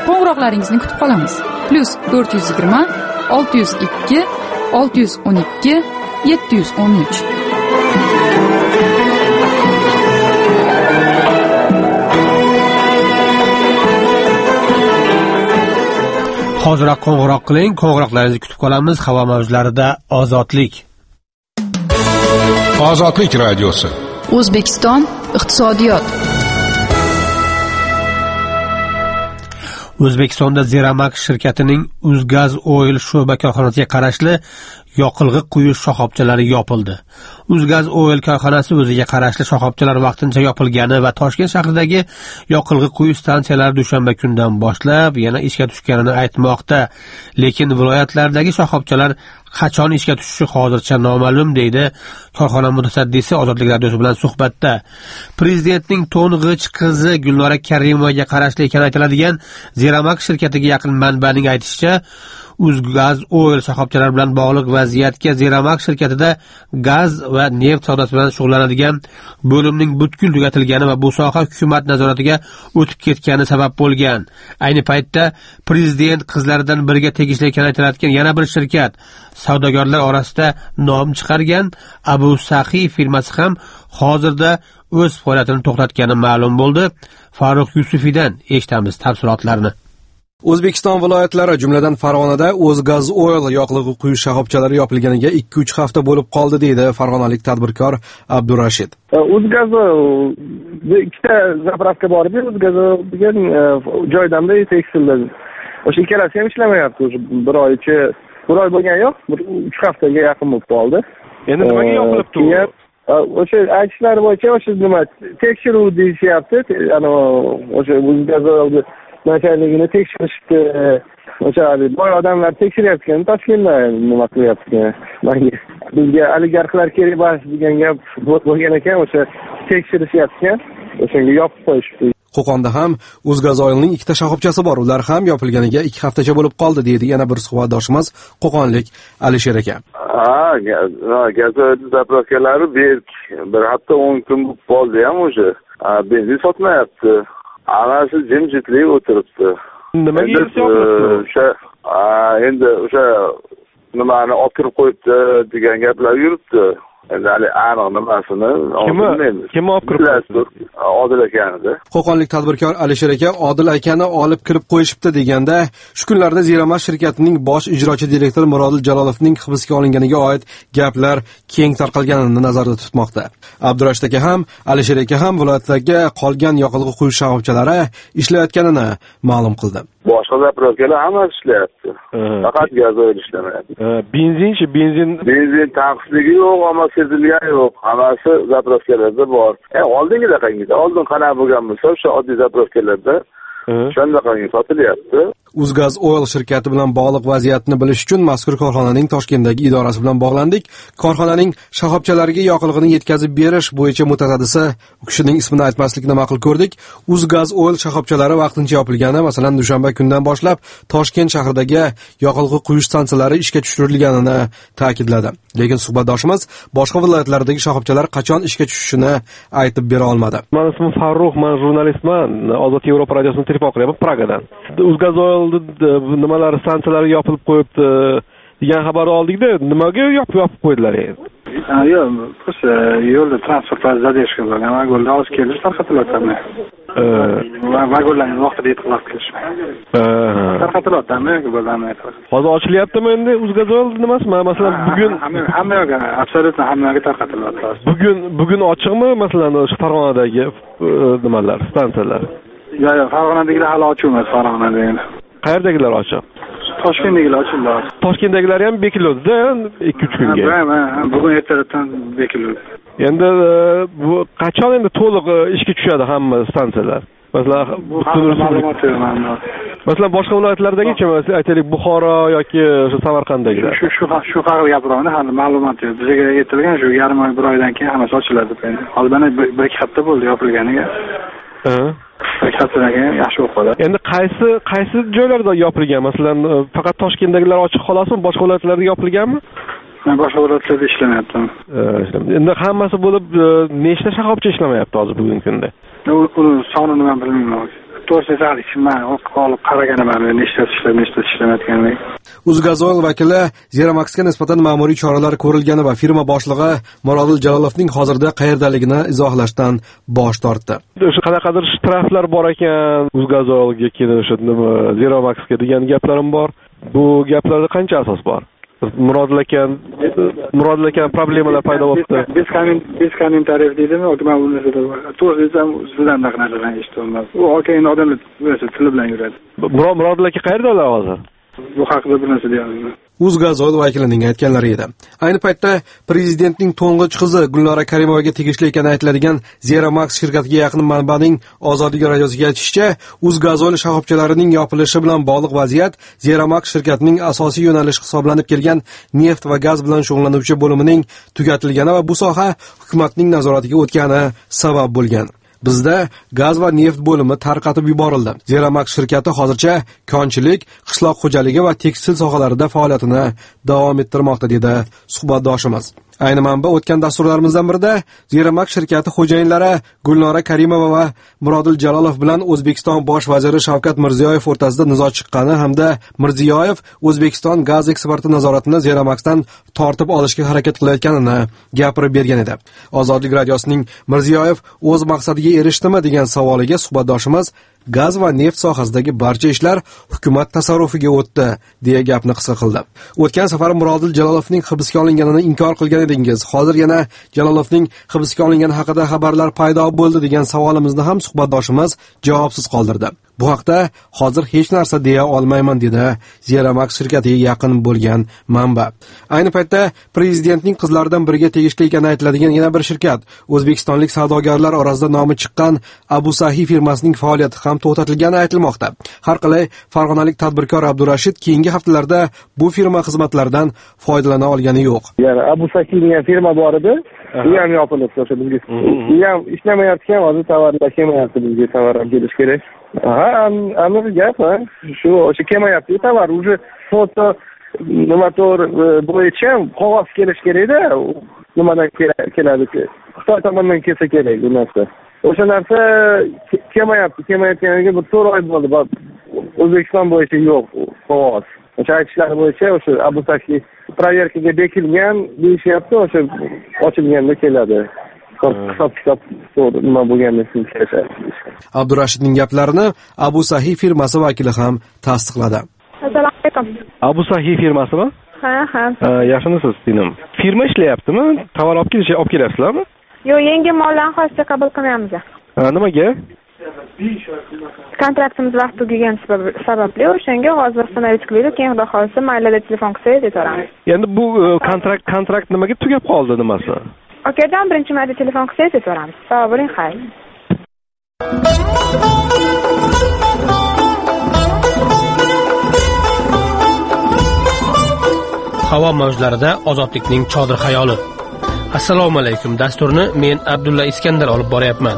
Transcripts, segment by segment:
Qo'ng'iroqlaringizni kutib qolamiz. +420 602 612 713. Hoziroq qo'ng'iroq qiling, qo'ng'iroqlaringizni kutib qolamiz. Havo mavjlarida ozodlik. Ozodlik radiosi. O'zbekiston iqtisodiyot. O'zbekistonda Zeramak shirkatining Uzgaz Oil sho'ba korxonasiga qarashli yoqilg'i quyish shoxobchalari yopildi. Uzgaz Oil korxonasi o'ziga qarashli shoxobchalar vaqtincha yopilgani va Toshkent shahridagi yoqilg'i quyish stansiyalari dushanba kundan boshlab yana ishga tushganini aytmoqda. Lekin viloyatlardagi shoxobchalar qachon ishga tushishi hozircha noma'lum, deydi korxona mutasaddisi Ozodlik radiosi bilan suhbatda. Prezidentning to'ng'ich qizi Gulnora Karimovaga qarashli ekani aytiladigan Zeramak shirkatiga yaqin manbaning aytishicha, Uzgaz Oil shoxobchalari bilan bog'liq vaziyatga Zeramak shirkatida gaz va neft savdosi bilan shug'ullanadigan bo'limning butkul tugatilgani va bu soha hukumat nazoratiga o'tib ketgani sabab bo'lgan. Ayni paytda prezident qizlaridan biriga tegishli ekani aytiladigan yana bir shirkat savdogarlar orasida nom chiqargan Abu Sahi firmasi ham hozirda o'z faoliyatini to'xtatgani ma'lum bo'ldi. Farruh Yusufidan eshitamiz tafsilotlarni. O'zbekiston viloyatlari, jumladan Farg'onada Uzgaz Oil yoqilg'i quyish shoxobchalari yopilganiga 2-3 hafta bo'lib qoldi, deydi farg'onalik tadbirkor Abdurashid. Uzgaz ikkita zapravka bor edi. Uzgaz degan joydamda tekstilda. O'sha ikkalasi ham ishlamayapti. Bir oy bo'lgani yo'q, 3 haftaga yaqin bo'lib qoldi. Endi nimaga yopilibdi? O'sha aytishlari bo'yicha o'sha nima tekshiruv deyishyapti. O'sha Uzgaz nachalligini tekshirishdi. O'sha boy odamlar tekshiryapti, Toshkentda nima qilyapti. Bizga oligarxlar kerak emas degan gap bo'lgan ekan, o'sha tekshirishyapti. O'shanga yopib qo'yishdi. Qo'qonda ham Uzgaz Oilning ikkita shoxobchasi bor. Ular ham yopilganiga 2 haftacha bo'lib qoldi, deydi yana bir suhbatdoshimiz qo'qonlik Alisher aka. Gazoil zapravkalari bir hafta 10 kun bo'lib qoldi ham o'sha. Benzin sotmayapti. Anasi jimjitlik o'tiribdi. Nimaga yopilibdi? Endi o'sha nimani olib kirib qo'yibdi degan gaplar yuribdi. Endi aniq nimasini kim olib kirib qo'yibdi? Odil akanida. Qo'qonlik tadbirkor Alisher aka Odil akani olib kirib qo'yishibdi deganda, shu kunlarda Zeramak shirkatining bosh ijrochi direktori Murodil Jalolovning hibsga olinganiga oid gaplar keng tarqalganini nazarda tutmoqda. Abdurashid aka ham, Alisher aka ham viloyatdagi qolgan yoqilg'i quyish shoxobchalari ishlayotganini ma'lum qildi. Boshqa zapravkalar hammasi ishlayapti. Faqat gazoil ishlamayapti. Benzin tanqisligi yo'q, ammo sezilgani yo'q. Hammasi zapravkalarda bor. Oldingida qanday? Oldin qanaqa bo'lgan bo'lsa, o'sha oddiy zapravkalarda shunday sotilyapti. Uzgaz Oil shirkati bilan bog'liq vaziyatni bilish uchun mazkur korxonaning Toshkentdagi idorasi bilan bog'landik. Korxonaning shoxobchalariga yoqilg'ini yetkazib berish bo'yicha mutasaddisi u kishining ismini aytmaslikni ma'qul ko'rdik. Uzgaz Oil shoxobchalari vaqtincha yopilgani, masalan, dushanba kundan boshlab Toshkent shahridagi yoqilg'i quyish stansiyalari ishga tushirilganini ta'kidladi. Lekin suhbatdoshimiz boshqa viloyatlardagi shoxobchalar qachon ishga tushishini aytib bera olmadi. Men ismim Farruh, men jurnalistman. Ozod Yevropa radiosini telefon qilyapman Pragadan. Uzgaz Oil nimalar stansiyalari yopilib qo'yibdi degan xabarni oldik-da, nimaga yopib qo'ydilar endi? Yo'q, o'sha yo'lda transportlar zadeshka bo'lgan, vagonlar olib kelish tarqatilyapti. Vagonlarni vaqtida yetkazib kelishmaydi. Tarqatilyaptimi yoki bo'lmaydi? Hozir ochilyaptimi endi Uzgaz Oil nimasi? Masalan, bugun hammaga, absolyutno hammaga tarqatilyapti. Bugun ochiqmi, masalan, o'sha Farg'onadagi nimalar, stansiyalar? Yo'q, Farg'onadagilar hali ochiq emas, Farg'onadagilar. Qayerdagilar ochiq? Toshkentdagilar ochildi. Toshkentdagilar ham bekildi 2-3 kunga. Bugun ertalabdan bekildi. Endi bu qachon endi to'liq ishga tushadi hamma stansiyalar? Masalan, masalan boshqa viloyatlardagi-chi, aytaylik Buxoro yoki o'sha Samarqanddagilar. Shu haqida gapiryapman, hali ma'lumot yo'q. Bizga aytilgan shu yarim oy, bir oydan keyin hammasi ochiladi deb. Hozir mana 1-2 hafta bo'ldi yopilganiga. Yaxshi o'qidi. Endi qaysi joylarda yopilgan? Masalan, faqat Toshkentdagilar ochiq xolasmi, boshqa viloyatlarda yopilganmi? Men boshqa viloyatlarda ishlamayapman. Endi hammasi bo'lib nechta shoxobcha ishlamayapti hozir bugungi kunda? Uni sonini men bilmayman. to'g'risi hali man olib qaraganim nechta ishlamayotganini. Uzgazoil vakili Zeramaxga nisbatan ma'muriy choralar ko'rilgani va firma boshlig'i Murodil Jalolovning hozirda qayerdaligini izohlashdan bosh tortdi. O'sha qanaqadir shtraflar bor ekan, Uzgazoilga keyin o'sha nima Zeramaxga degan gaplarim bor. Bu gaplarda qancha asos bor? Murodil aka problemalar paydo bo'libdi. Biz kommentariylar deydimi, men buni to'g'risam sizdan anaqa narsalarni eshitolmas. U okaning odamlar o'zi tili bilan yuradi. Murodil aka qayerdalar hozir? Bu haqida bir narsa deyolmayman. Uzgazoil vakilining aytganlari edi. Ayni paytda prezidentning to'ng'ich qizi Gulnora Karimovaga tegishli ekani aytiladigan Zeramax shirkatiga yaqin manbaning Ozodlik radiosiga aytishicha, Uzgazoil shoxobchalarining yopilishi bilan bog'liq vaziyat Zeramax shirkatining asosiy yo'nalishi hisoblanib kelgan neft va gaz bilan shug'ullanuvchi bo'limining tugatilgani va bu soha hukumatning nazoratiga o'tgani sabab bo'lgan. Bizda gaz va neft bo'limi tarqatib yuborildi. Zeramax shirkati hozircha konchilik, qishloq xo'jaligi va tekstil sohalarida faoliyatini davom ettirmoqda dedi suhbatdoshimiz. Ayni manba o'tgan dasturlarimizdan birida Zeramax shirkati xo'jayinlari Gulnora Karimova va Murodil Jalolov bilan O'zbekiston bosh vaziri Shavkat Mirziyoyev o'rtasida nizo chiqqani hamda Mirziyoyev O'zbekiston gaz eksporti nazoratini Zeramaxdan tortib olishga harakat qilayotganini gapirib bergan edi. Ozodlik radiosining Mirziyoyev o'z maqsadiga erishdimi degan savoliga suhbatdoshimiz gaz va neft sohasidagi barcha ishlar hukumat tasarrufiga o'tdi deya gapni qisqa qildi. O'tgan safar Murodil Jalolovning hibsga olinganini inkor qilgan edingiz. Hozir yana Jalolovning hibsga olingani haqida xabarlar paydo bo'ldi degan savolimizni ham suhbatdoshimiz javobsiz qoldirdi. Bu haqda hozir hech narsa deya olmayman dedi Zeramax shirkatiga yaqin bo'lgan manba. Ayni paytda prezidentning qizlaridan biriga tegishli ekani aytiladigan yana bir shirkat, o'zbekistonlik savdogarlar orasida nomi chiqqan Abu Sahi firmasining faoliyati ham to'xtatilgani aytilmoqda. Har qalay farg'onalik tadbirkor Abdurashid keyingi haftalarda bu firma xizmatlaridan foydalana olgani yo'q. Ya'ni Abu Sahi degan firma bor edi. U ham yopilib o'sha bizga. U ham ishlamayapti, hozir tovarlar kelmayapti, bizga tovarlar kelish kerak. Aniq gap, shu o'sha kelmayapti, tovar уже foto motor bo'yicha qog'oz kelish kerak-da, nimadan keladi? Xitoy tomonidan kelsa kerak bu narsa. O'sha narsa kelmayotganiga bir 4 oy bo'ldi. O'zbekiston bo'yicha yo'q qog'oz. O'sha aytishlari bo'yicha o'sha Abu Sahi proverkaga bekilgan deyishyapti, o'sha ochilganda keladi. Hisob nima bo'lganini tushuntiradi. Abdurashidning gaplarini Abu Sahi firmasi vakili ham tasdiqladi. Assalomu alaykum. Abu Sahi firmasimi? Ha. Yaxshimisiz, dinim? Firma ishlayaptimi? Tovar olib kelyapsizlarmi? Yo'q, yangi mollarni hozircha qabul qilmaymiz. Nimaga? Kontraktimiz vaqt tugagani sababli o'shanga hozir sanaritlikda keyin xudo xolsa maylada telefon qilsangiz aytaveramiz. Endi bu kontrakt nimaga tugab qoldi nimasi? Okadan birinchi mayda telefon qilsangiz aytaveramiz. Sog' bo'ling, xayr. Havo mavjlarida ozodlikning chodir xayoli. Assalomu alaykum. Dasturni men Abdulla Iskandar olib boryapman.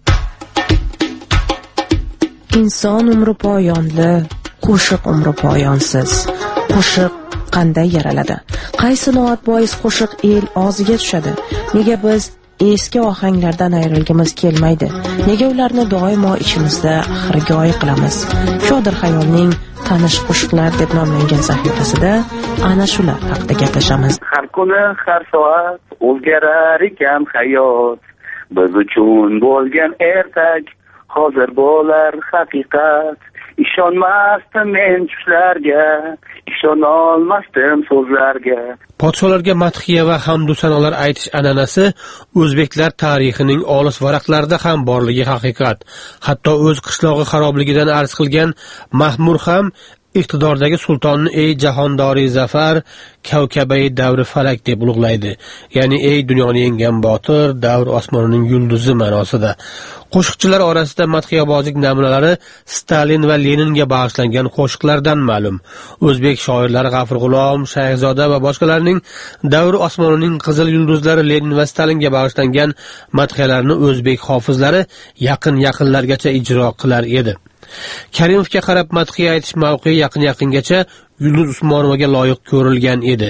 Inson umri poyonli, qo'shiq umri poyonsiz. Qo'shiq qanday yaraladi? Qaysi noat bois qo'shiq el og'ziga tushadi? Nega biz eski ohanglardan ayrilgimiz kelmaydi? Nega ularni doimo ichimizda xirgoyi qilamiz? Chodir xayolning tanish qo'shiqlar deb nomlangan sahifasida ana shular haqida gaplashamiz. Har kuni, har soat o'zgarar ekan hayot. Biz uchun bo'lgan ertak hozir bo'lar haqiqat. Ishonmasdim men tushlarga, ishonolmasdim so'zlarga. Podsholarga madhiya va hamdu sanolar aytish an'anasi o'zbeklar tarixining olis varaqlarida ham borligi haqiqat. Hatto o'z qishlog'i xarobligidan arz qilgan Mahmud ham iqtidordagi sultonni ey jahondori zafar, kavkabai davri falak deb ulug'laydi. Ya'ni ey dunyoni yenggan botir, davr osmonining yulduzi ma'nosida. Qo'shiqchilar orasida madhiyabozlik namunalari Stalin va Leninga bag'ishlangan qo'shiqlardan ma'lum. O'zbek shoirlari G'afur G'ulom, Shayxzoda va boshqalarning davr osmonining qizil yulduzlari Lenin va Stalinga bag'ishlangan madhiyalarni o'zbek hofizlari yaqinlargacha ijro qilar edi. Karimovga qarab madhiya aytish mavqei yaqingacha Yulduz Usmonovaga loyiq ko'rilgan edi.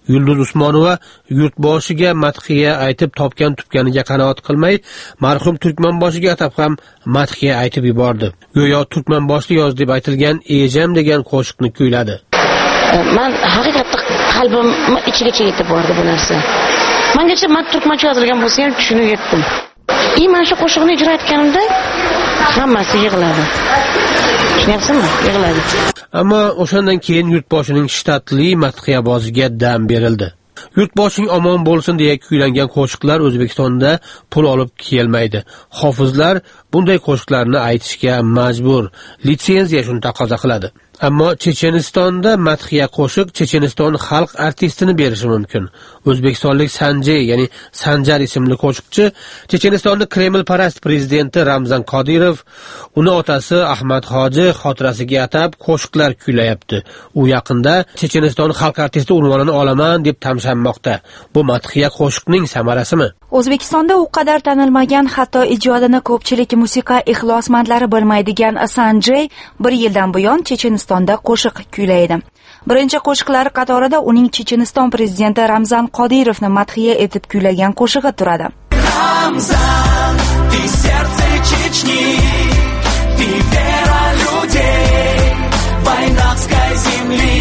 Yulduz Usmonova yurtboshiga madhiya aytib topgan tupganiga qanoat qilmay, marhum Turkmanboshiga atab ham madhiya aytib yubordi. Go'yo Turkmanboshli yoz deb aytilgan Ejam degan qo'shiqni kuyladi. Men haqiqatda qalbim ichigacha yetib bordi bu narsa. Mengacha men turkmancha yozilgan bo'lsa ham tushunib yetdim. Men shu qo'shiqni ijro etganimda hammasi yig'ladi. Tushunyapsizmi? Yig'ladi. Ammo o'shandan keyin yurtboshining shtatli madhiyaboziga dam berildi. Yurtboshing omon bo'lsin deya kuylangan qo'shiqlar O'zbekistonda pul olib kelmaydi. Hofizlar bunday qo'shiqlarni aytishga majbur. Litsenziya shuni taqozo qiladi. Ammo Chechenistonda madhiya qo'shiq Checheniston xalq artistini berishi mumkin. O'zbekistonlik Sanjay, ya'ni Sanjar ismli qo'shiqchi Chechenistonning Kreml parast prezidenti Ramzan Qodirov uni otasi Ahmad Hoji xotirasiga atab qo'shiqlar kuylayapti. U yaqinda Checheniston xalq artisti unvonini olaman deb tamshanmoqda. Bu madhiya qo'shiqning samarasimi? O'zbekistonda u qadar tanilmagan, hatto ijodini ko'pchilik musiqa ixlosmandlari bilmaydigan Sanjay 1 yildan buyon Chechenistonda qo'shiq kuylaydi. Birinchi qo'shiqlari qatorida uning Checheniston prezidenti Ramzan Qodirovni madhiya etib kuylagan qo'shig'i turadi. Ramzan, ты сердце Чечни, ты вера людей войнавской земли.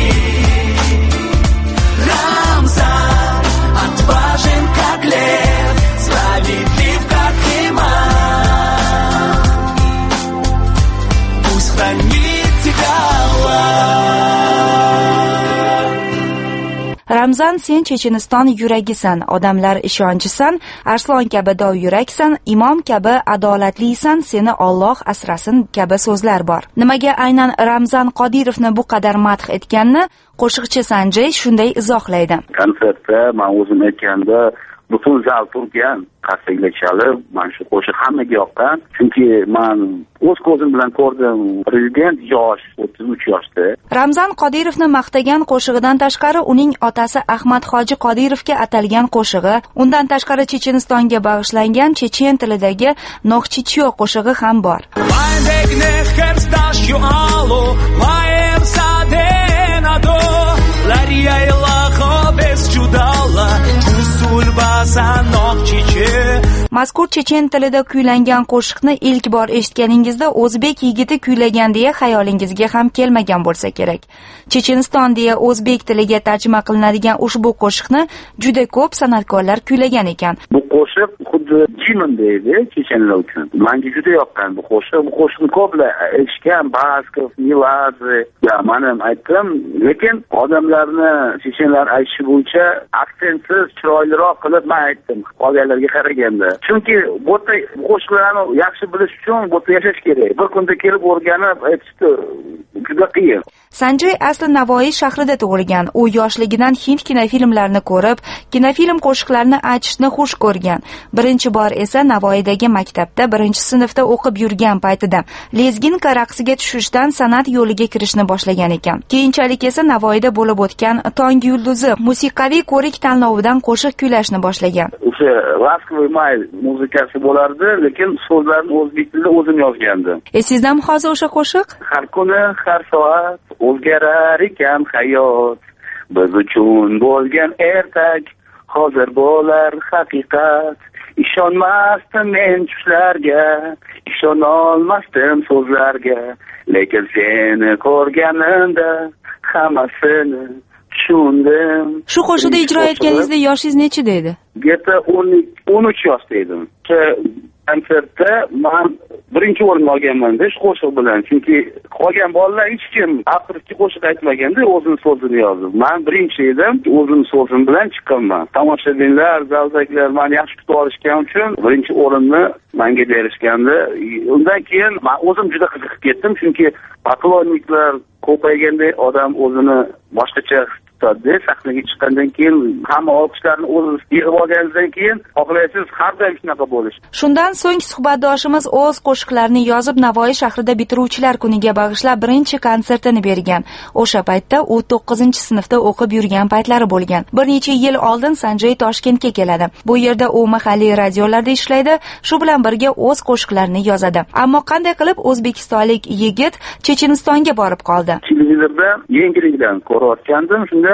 Ramzan, отважен как лев, справедлив как иман. Пусть хранит тебя Ramzan, sen Checheniston yuragisan, odamlar ishonchisan, arslon kabi dov yuraksan, imom kabi adolatlisan, seni Alloh asrasin kabi so'zlar bor. Nimaga aynan Ramzan Qodirovni bu qadar madh etganini qo'shiqchi Sanjay shunday izohlaydi. Konsertda men o'zim aytganda butun zal turgan, qarsaklar chalib, men shu qo'shiq hammaga yoqqan. Chunki men o'z ko'zim bilan ko'rdim, prezident yosh, 33 yoshda. Ramzan Qodirovni maqtagan qo'shig'idan tashqari uning otasi Ahmad Hoji Qodirovga atalgan qo'shig'i, undan tashqari Chechenistonga bag'ishlangan chechen tilidagi Noxchichyo qo'shig'i ham bor. Mazkur chechen tilida kuylangan qo'shiqni ilk bor eshitganingizda o'zbek yigiti kuylagan deya xayolingizga ham kelmagan bo'lsa kerak. Checheniston deya o'zbek tiliga tarjima qilinadigan ushbu qo'shiqni juda ko'p san'atkorlar kuylagan ekan. Bu qo'shiq xuddi jimin deydi chechenlar uchun. Menga juda yoqqan bu qo'shiq. Bu qo'shiqni ko'plar eshitgan, Baskov, Miladze, ya men aytdim, lekin odamlarni chechenlar aytishi bo'yicha aksentsiz, chiroyliroq qilib men aytdim qolganlarga qaraganda. Chunki bu qo'shiqlarni yaxshi bilish uchun bu yashash kerak. Bir kunda kelib o'rganib aytishdi juda qiyin. Sanjay asli Navoiy shahrida tug'ilgan. U yoshligidan hind kinofilmlarini ko'rib, kinofilm qo'shiqlarini aytishni xush ko'rgan. Birinchi bor esa Navoiydagi maktabda 1-sinfda o'qib yurgan paytida lezginka raqsiga tushishdan san'at yo'liga kirishni boshlagan ekan. Keyinchalik esa Navoiyda bo'lib o'tgan Tong yulduzi musiqiy ko'rik tanlovidan qo'shiq kuylashni boshlagan. O'sha Laskovoy may muzikasi bo'lardi, lekin so'zlarni o'zbek tilida o'zim yozgandim. Sizdami hozir o'sha qo'shiq? Har kuni, har soat o'zgarar ekan hayot. Biz uchun bo'lgan ertak hozir bo'lar haqiqat. Ishonmasdim men tushlarga, ishonolmasdim so'zlarga, lekin seni ko'rganimda hammasini tushundim. Shu qo'shiqda ijro etganingizda yoshingiz nechida edi? Geta 13 yoshda edim. Konsertda men birinchi o'rin olganman shu qo'shiq bilan. Chunki qolgan bolalar hech kim avtorski qo'shiq aytmaganda, o'zini so'zini yozdi. Men birinchi edim, o'zim so'zim bilan chiqqanman. Tomoshabinlar, zaldagilar meni yaxshi kutib olishgan uchun birinchi o'rinni menga berishgandi. Undan keyin men o'zim juda qiziqib ketdim, chunki poklonniklar ko'payganda odam o'zini boshqacha tutadi. Sahnaga chiqqandan keyin hamma olqishlarni o'zingiz yig'ib olganingizdan keyin xohlaysiz har doim shunaqa bo'lish. Shundan so'ng suhbatdoshimiz o'z qo'shiqlarini yozib Navoiy shahrida bitiruvchilar kuniga bag'ishlab birinchi konsertini bergan. O'sha paytda u 9-sinfda o'qib yurgan paytlari bo'lgan. Bir necha yil oldin Sanjay Toshkentga keladi. Bu yerda u mahalliy radiolarda ishlaydi, shu bilan birga o'z qo'shiqlarini yozadi. Ammo qanday qilib o'zbekistonlik yigit Chechenistonga borib qoldi? Televizorda yangilikdan ko'rayotgandim, shunda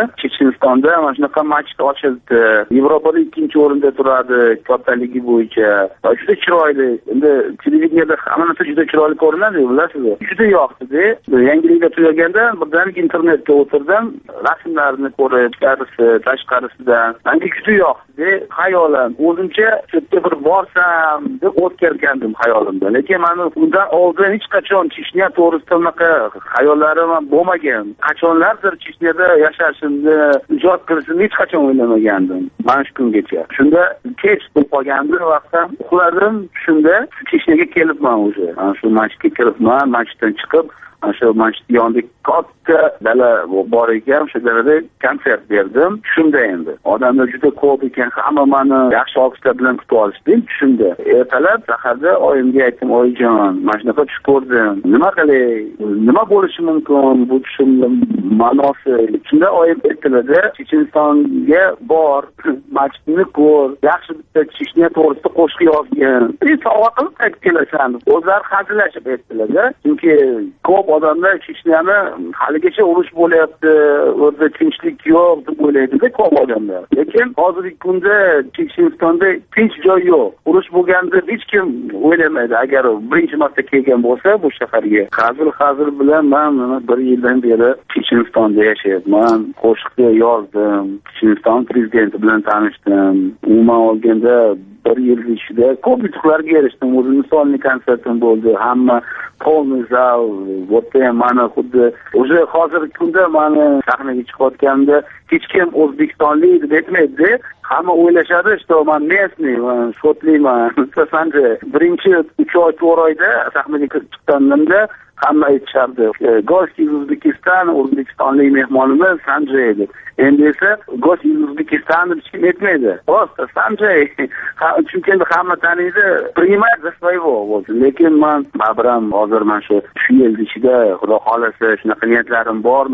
Chechenistonda mana shunaqa masjid ochildi. Yevropada 2-o'rinda turadi kattaligi bo'yicha. Juda chiroyli. Endi televideniyada hamma narsa juda chiroyli ko'rinadi, bilasizmi? Juda yoqdi. Yangiliklar tugaganda birdaniga internetga o'tirdim, rasmlarni ko'rib, tashqarisidan menga juda yoqdi. Xayolan o'zimcha shu yerga bir borsam deb o'tkazgandim xayolimda. Lekin men undan oldin hech qachon Chechnya to'g'risida unaqa xayollarim ham bo'lmagan. Qachonlardir Chechyada yashashimni, ijod qilishimni hech qachon o'ylamagandim. Mana shu kungacha. Shunda kech bo'lib qolgandi vaqtim. Uxladim, shunda Chechnyaga kelibman o'zi. Ana shu masjidga kiribman, masjiddan chiqib shu masjid yonida katta dala bor ekan, o'sha dalada konsert berdim. Shunda endi odamlar juda ko'p ekan, hamma meni yaxshi olqishlar bilan kutib olishdi. Shunda ertalab saharda oyimga aytdim, oyijon, mana shunaqa tush ko'rdim. Nima qilay? Nima bo'lishi mumkin bu tushimni ma'nosi? Shunda oyim aytdilarda, Chechenistonga bor, masjidni ko'r, yaxshi bitta Chechnya to'g'risida qo'shiq yozgan. Sovg'a qilib qaytib kelasan. O'zlari hazillashib aytdilarda, chunki ko'p odamlar Chechyani haligacha urush bo'lyapti, o'rda tinchlik yo'q deb o'ylaydi-da ko'p odamlar. Lekin hozirgi kunda Chechenistonda tinch joy yo'q. Urush bo'lganda hech kim o'ylamaydi agar birinchi marta kelgan bo'lsa bu shaharga. Hazil bilan men 1 yildan beri Chechenistonda yashayapman. Qo'shiqni yozdim. Checheniston prezidenti bilan tanishdim. Umuman olganda 1 yil ichida ko'p yutuqlarga erishdim. O'zim misolli konsertim bo'ldi. Hamma polniy zal, bo'tda mana xuddi o'sha hozirgi kunda meni sahnaga chiqayotganimda hech kim o'zbekistonlik deb aytmaydi. Hamma o'ylashadi, что men местный, shotliman. Sanjay birinchi 3 oy 4 oyda sahnaga chiqqanimda hamma aytishardi, gost iz O'zbekiston, o'zbekistonlik mehmonimiz Sanjay deb. Endi esa gost iz O'zbekiston deb hech kim aytmaydi. Просто Sanjay. Chunki hamma taniydi, принимать за своего. Lekin men baribir hozir mana shu yil ichida xudo xolasa shunaqa niyatlarim bor.